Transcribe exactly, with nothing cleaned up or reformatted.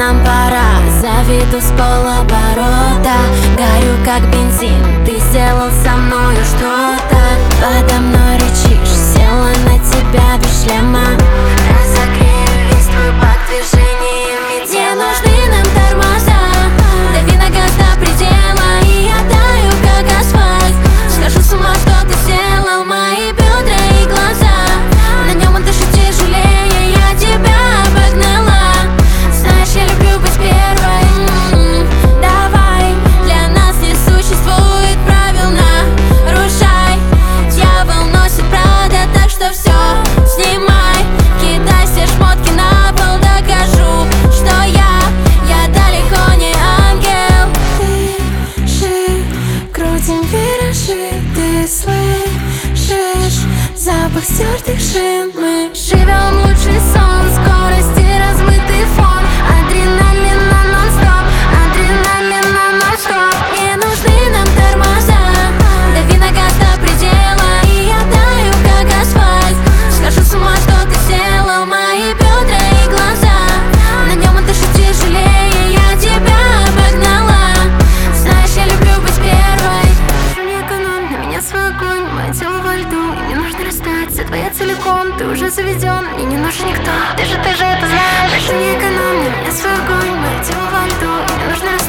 нам пора. Заведу с полоборота, горю как бензин. Ты сделал со мною что-то. Подо мной рычишь, села на тебя без шлема. Разогрею весь твой бак движениями тела. Не нужны нам тормоза, дави на газ до предела, и я таю как асфальт. Схожу с ума, что ты сделал, мои бедра и глаза. На нем он дышит тяжелее, я тебя обогнала. Знаешь, я люблю быть первой. М-м-м. Давай, для нас не существует правил, нарушай. Дьявол носит Прада, так что все снимай. Кидай все шмотки на пол, докажу, что я, я далеко не ангел. Дыши, крутим виражи, ты слышишь запах стертых шин. Мы живем лучший сон, скорости размытый фон. Адреналина нон-стоп, адреналина нон-стоп. Не нужны нам тормоза, дави на газ до предела, и я таю как асфальт. Схожу с ума, что ты сделал, мои бедра и глаза. На нем он дышит тяжелее, я тебя обогнала. Знаешь, я люблю быть первой. Не экономь на меня свой огонь, мое тело во льду, и мне нужно расстаться, твоя целиком. Ты уже заведен, мне не нужен никто. Ты же, ты же это знаешь. Больше не экономь на меня свой огонь, мое тело во льду, и мне нужно расстаться.